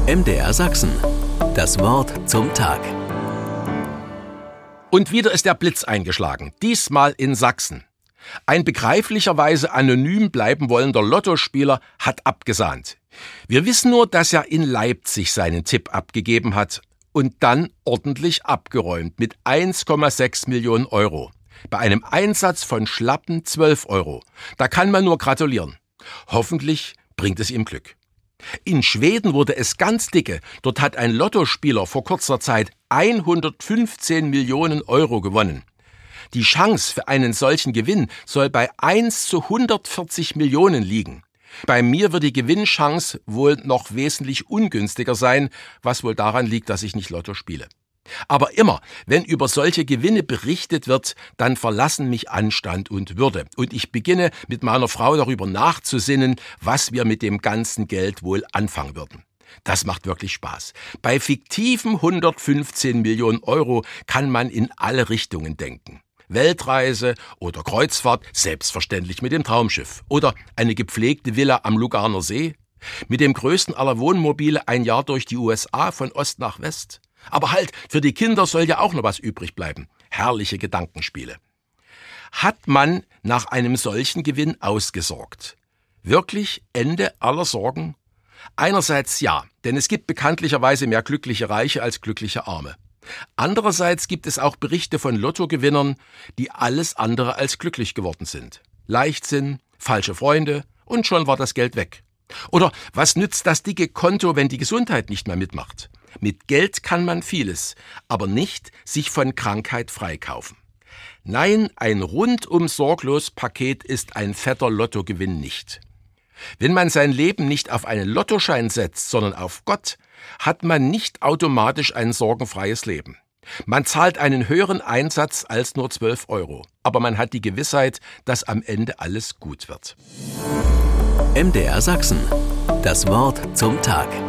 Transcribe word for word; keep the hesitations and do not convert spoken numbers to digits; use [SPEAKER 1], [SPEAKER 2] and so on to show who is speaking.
[SPEAKER 1] M D R Sachsen. Das Wort zum Tag.
[SPEAKER 2] Und wieder ist der Blitz eingeschlagen, diesmal in Sachsen. Ein begreiflicherweise anonym bleiben wollender Lottospieler hat abgesahnt. Wir wissen nur, dass er in Leipzig seinen Tipp abgegeben hat und dann ordentlich abgeräumt mit eins Komma sechs Millionen Euro. Bei einem Einsatz von schlappen zwölf Euro. Da kann man nur gratulieren. Hoffentlich bringt es ihm Glück. In Schweden wurde es ganz dicke. Dort hat ein Lottospieler vor kurzer Zeit hundertfünfzehn Millionen Euro gewonnen. Die Chance für einen solchen Gewinn soll bei eins zu hundertvierzig Millionen liegen. Bei mir wird die Gewinnchance wohl noch wesentlich ungünstiger sein, was wohl daran liegt, dass ich nicht Lotto spiele. Aber immer, wenn über solche Gewinne berichtet wird, dann verlassen mich Anstand und Würde. Und ich beginne mit meiner Frau darüber nachzusinnen, was wir mit dem ganzen Geld wohl anfangen würden. Das macht wirklich Spaß. Bei fiktiven hundertfünfzehn Millionen Euro kann man in alle Richtungen denken. Weltreise oder Kreuzfahrt, selbstverständlich mit dem Traumschiff. Oder eine gepflegte Villa am Luganer See. Mit dem größten aller Wohnmobile ein Jahr durch die U S A von Ost nach West. Aber halt, für die Kinder soll ja auch noch was übrig bleiben. Herrliche Gedankenspiele. Hat man nach einem solchen Gewinn ausgesorgt? Wirklich Ende aller Sorgen? Einerseits ja, denn es gibt bekanntlicherweise mehr glückliche Reiche als glückliche Arme. Andererseits gibt es auch Berichte von Lottogewinnern, die alles andere als glücklich geworden sind. Leichtsinn, falsche Freunde und schon war das Geld weg. Oder was nützt das dicke Konto, wenn die Gesundheit nicht mehr mitmacht? Mit Geld kann man vieles, aber nicht sich von Krankheit freikaufen. Nein, ein rundum sorglos Paket ist ein fetter Lottogewinn nicht. Wenn man sein Leben nicht auf einen Lottoschein setzt, sondern auf Gott, hat man nicht automatisch ein sorgenfreies Leben. Man zahlt einen höheren Einsatz als nur zwölf Euro, aber man hat die Gewissheit, dass am Ende alles gut wird.
[SPEAKER 1] M D R Sachsen. Das Wort zum Tag.